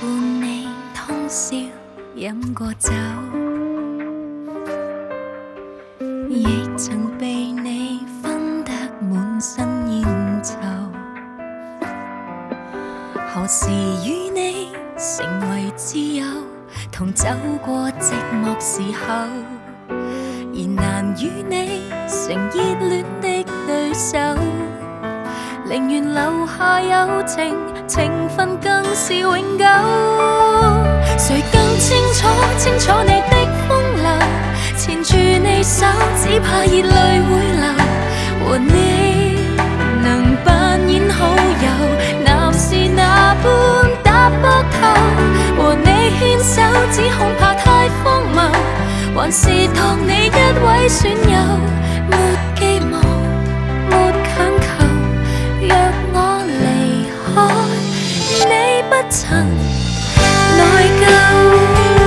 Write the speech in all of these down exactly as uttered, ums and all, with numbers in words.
伴你通宵饮过酒，亦曾被你分得满身烟臭。何时与你成为挚友，同走过寂寞时候，而难与你成热恋的对手。宁愿留下友情，情分更是永久。谁更清楚清楚你的风流？牵住你手，只怕热泪会流。和你能扮演好友，男是那般打膊頭。和你牽手，只恐怕太荒謬。還是當你一位損友，沒寄望，沒強求。若我離開，你不曾內疚。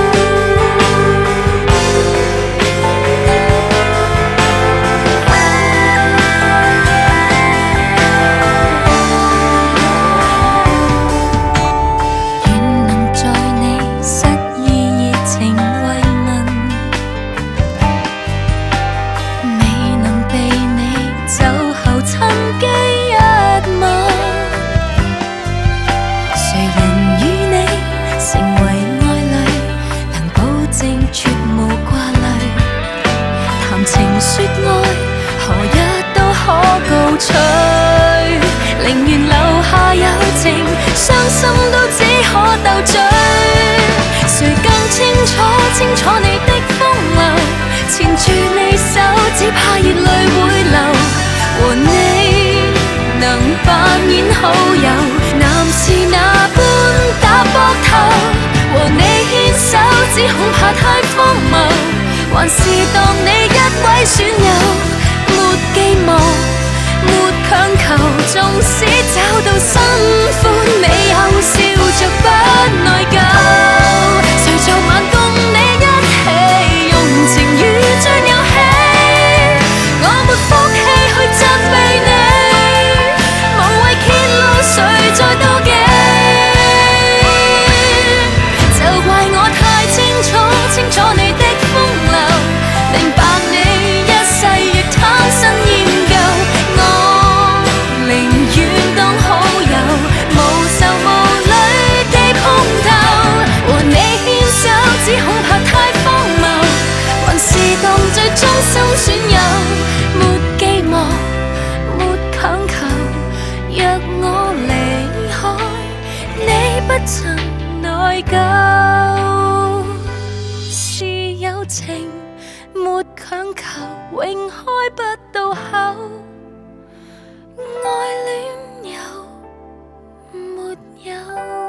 說愛何日都可告吹，寧願留下友情，傷心都只可鬥嘴。誰更清楚清楚你的風流？纏住你手，只怕熱淚會流。和你能扮演好友，男是那般打膊頭。和你牽手，只恐怕太荒謬。還是當你一位損友，沒寄望，沒強求，縱使找到新歡美後，笑着不內疚。誰做晚共你一起，用情語像遊戲，我沒福氣去責備你，無謂揭露誰在妒忌。就怪我太清楚清楚你的風流，明白你一世亦貪新厭舊。我寧願當好友，無愁無慮地碰頭。和你牽手，只恐怕太荒謬，還是當最忠心損友，沒寄望，沒強求。若我離開，你不曾內疚，是友情沒強求，永開不到口。愛戀有沒有？